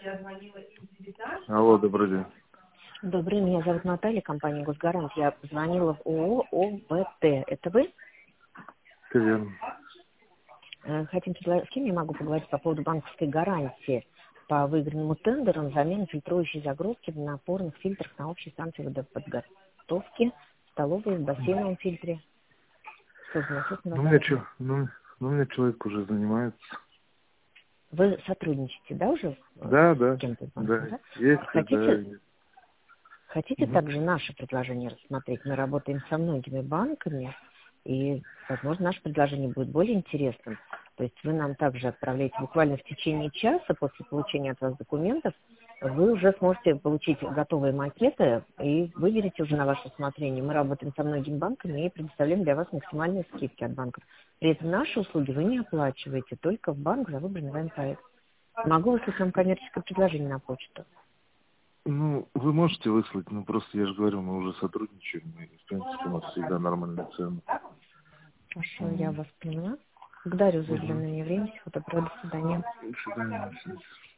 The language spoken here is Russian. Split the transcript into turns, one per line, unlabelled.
Алло, добрый день.
Добрый, меня зовут Наталья, компания «Госгарант». Я позвонила в ООО ОБТ. Это вы?
Это верно.
Хотим с кем я могу поговорить по поводу банковской гарантии по выигранному тендеру на замену фильтрующей загрузки в напорных фильтрах на общей станции водоподготовки, столовой в бассейновом фильтре. Созданной, собственно,
Ну, у меня человек уже занимается.
Вы сотрудничаете, да, уже
Да,
с кем-то из банка,
да.
да?
Есть, да.
Хотите также наше предложение рассмотреть? Мы работаем со многими банками, и, возможно, наше предложение будет более интересным. То есть вы нам также отправляете буквально в течение часа после получения от вас документов, вы уже сможете получить готовые макеты и выберете уже на ваше усмотрение. Мы работаем со многими банками и предоставляем для вас максимальные скидки от банков. При этом наши услуги вы не оплачиваете, только в банк за выбранный вами проект. Могу выслать вам коммерческое предложение на почту.
Ну, вы можете выслать, но просто я же говорю, мы уже сотрудничаем, и, в принципе, у нас всегда нормальные цены.
Хорошо, я вас поняла. Благодарю за уделенное мне время. Всего доброго, до свидания.
До свидания.